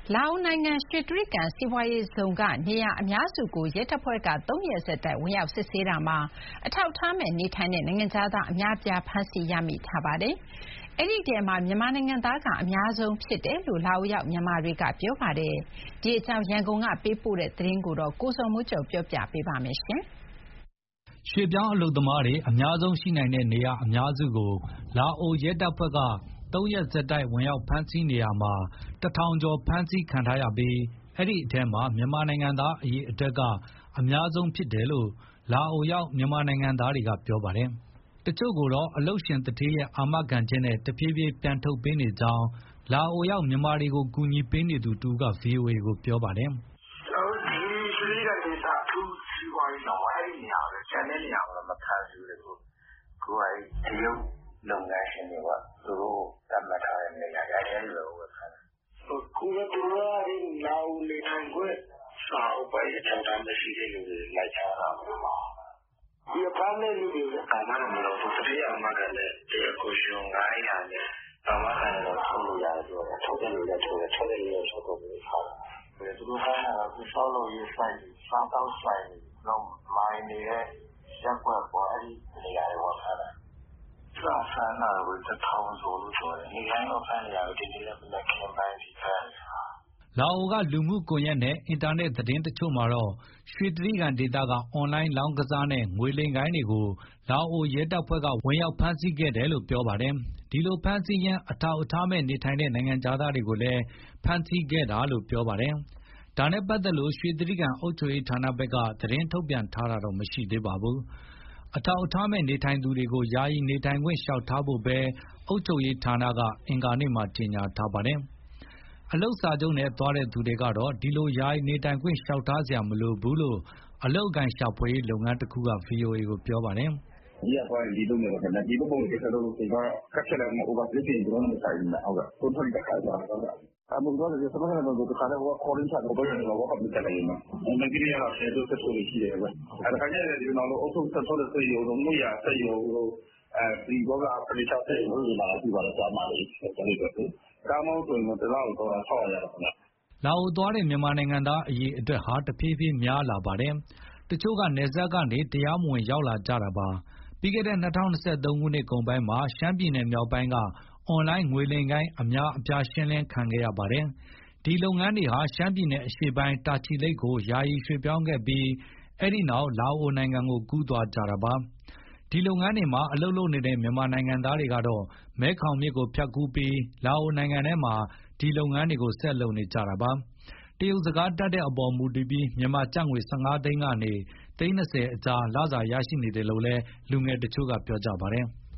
လာအိုနိုင်ငံရွှေတြိဂံစီးပွားရေးဇုန်ကနေရာအများစုကိုရဲတပ်ဖွဲ့က3 ရက်ဆက်တိုက်ဝင်ရောက်စစ်ဆေးတာမှာအထောက်အထားမဲ့နေထိုင်တဲ့နိုင်ငံခြားသားအများအပြားဖမ်းဆီးရမိထားပါတယ်။အဲဒီထဲမှာမြန်မာနိုင်ငံသားကအများဆုံးဖြစ်တယ်လို့လာအိုရောက်မြန်မာတွေကပြောပါတယ်။ဒီအကြောင်းရန်ကုန်ကပေးပို့တဲ့သတင်းကိုကိုစော်မိုးကျော်ပြောပြပေးပါမယ်။ရွှေ့ပြောင်းအလုပ်သမားတွေအများဆုံးရှိနိုင်တဲ့နေရာအများစုကိုလာအိုရဲတပ်ဖွဲ့က3 ရက်ဆက်တိုက်ဝင်ရောက်ဖမ်းဆီးနေရာမှာ1000 ကျော်ဖမ်းဆီးခံထားရပြီးအဲဒီအထဲမှာမြန်မာနိုင်ငံသားအရေအတွက် အများဆုံးဖြစ်တယ်လို့လာအိုရောက်မြန်မာနိုင်ငံသားတွေကပြောပါတယ်။တချို့ကိုတော့အလုပ်ရှင်သူဌေးရဲ့အာမခံချက်နဲ့တဖြည်းဖြည်းပြန်ထုတ်ပေးနေကြောင်းလာအိုရောက်မြန်မာတွေကိုကူညီပေးနေသူတဦးက VOA ကိုပြောပါတယ်။ "ဒီရွှေတြိဂံဒေသအထူးစီးပွားရေးဇုန်အဲဒီနေရာပဲကျန်တဲ့နေရာမှာမဖမ်းဘူးလေ။အခုတရုတ်လုပ်ငန်းရှင်တွေပေါ့သူတို့သတ်မှတ်ထားတဲ့နေရာအဲဒီလိုပဲဖမ်းတာ။အခုပဲသူတို့ကလာအိုနေထိုင်ခွင့်စာအုပ်ပါအထောက်အထားမရှိတဲ့လူတွေလိုက်ချတာပါ။ဒီဖမ်းတဲ့လူတွေအာမခံမလို့သူတတိယအာမခံနဲ့တရားကိုရှင်900နဲ့အာမခံတော့ထုတ်လို့ရတယ်ပြောတယ်။ထုတ်တယ်လို့လည်းထုတ်တယ်ထုတ်တယ်လို့ထုတ်တော့ဘူးထားတယ်။သူတို့ဖမ်းတာကသူဆောက်လုပ်ရေးဆိုင်စားတောက်ဆိုင်တော့မိုင်းနေတဲ့ရက်ွက်ပေါ်အဲဒီနေရာတွေဖမ်းတာ။ဖမ်းတာကို1000ကျော်လို့ပြောတယ်။ဒီတိုင်းတော့ဖမ်းနေရတယ်ဒီနေ့လည်းမနေ့ကပိုင်းဒီဖမ်းနေတာ။လာအိုကလူမှုကွန်ရက်နဲ့အင်တာနက်သတင်းတချို့မှာတော့ရွှေတြိဂံဒေသကအွန်လိုင်းလောင်းကစားနဲ့ငွေလိမ်ဂိုဏ်းတွေကိုလာအိုရဲတပ်ဖွဲ့ကဝင်ရောက်ဖမ်းဆီးခဲ့တယ်လို့ပြောပါတယ်။ဒီလိုဖမ်းဆီးရင်းအထောက်အထားမဲ့နေထိုင်တဲ့နိုင်ငံခြားသားတွေကိုလည်းဖမ်းဆီးခဲ့တာလို့ပြောပါတယ်။ဒါနဲ့ပတ်သက်လို့ရွှေတြိဂံအုပ်ချုပ်ရေးဌာနဘက်ကသတင်းထုတ်ပြန်ထားတာတော့မရှိသေးပါဘူး။အထောက်အထားမဲ့နေထိုင်သူတွေကိုယာယီနေထိုင်ခွင့်လျှောက်ထားဖို့ပဲအုပ်ချုပ်ရေးဌာနကအင်္ဂါနေ့မှာကြေညာထားပါတယ်။အလုပ်စာချုပ်နဲ့သွားတဲ့သူတွေကတော့ဒီလိုယာယီနေထိုင်ခွင့်လျှောက်ထားစရာမလိုဘူးလို့အလုပ်အကိုင်ရှာဖွေရေးလုပ်ငန်းတခုက VOA ကိုပြောပါတယ်။ "ဒီကသွားရင်ဒီလိုမျိုးပဲဒီဘက်ကိစ္စတော့ဒီကကတ်ချက်လည်း overstay ကျွန်တော်မဆိုင်ဘူး။ဟုတ်ကဲ့ကိုယ်ထွက်တဲ့ခါကျတော့အမှုတော့ဒီစမကတော့ဒီခါတော့ခေါ်ရင်းချတော့ဘယ်လိုလုပ်မလဲ။မကြည့်ရတော့ဆက်ဆိုရှိတယ်ကွ။အဲဒါကြတဲ့ဒီနောက်အုပ်စုဆက်ဆိုတဲ့စေရုံတော့ငွေရစေရုံဒီဘောကပရိသတ်စေရုံဒီမှာဒီပါတော့စာမာလေးဆက်နေတယ်။ကားမောင်းဆိုရင်တော့တော့600ရတယ်ခင်ဗျ။ " လာအိုသွားတဲ့မြန်မာနိုင်ငံသားအရေအတွက်ဟာတဖြည်းဖြည်းများလာပါတယ်။တချို့ကနယ်စပ်ကနေတရားမဝင်ရောက်လာကြတာပါ။ပြီးခဲ့တဲ့2023ခုနှစ်ကုန်ပိုင်းမှာရှမ်းပြည်နယ်မြောက်ပိုင်းကအွန်လိုင်းငွေလိမ်ဂိုဏ်းအများအပြားရှင်းလင်းခံခဲ့ရပါတယ်။ဒီလုပ်ငန်းတွေဟာရှမ်းပြည်နယ်အရှေ့ပိုင်းတာချီလိတ်ကိုယာယီရွှေ့ပြောင်းခဲ့ပြီးအဲဒီနောက်လာအိုနိုင်ငံကိုကူးသွားကြတာပါ။ဒီလုပ်ငန်းတွေမှာအလုပ်လုပ်နေတဲ့မြန်မာနိုင်ငံသားတွေကတော့မဲခေါင်မြစ်ကိုဖြတ်ကူးပြီးလာအိုနိုင်ငံထဲမှာဒီလုပ်ငန်းတွေကိုဆက်လုပ်နေကြတာပါ။တရုတ်စကားတတ်တဲ့အပေါ်မူတည်ပြီးမြန်မာကျပ်ငွေ15 သိန်းကနေသိန်း20အကြားလစာရရှိနေတယ်လို့လည်းလူငယ်တချို့ကပြောကြပါတယ်။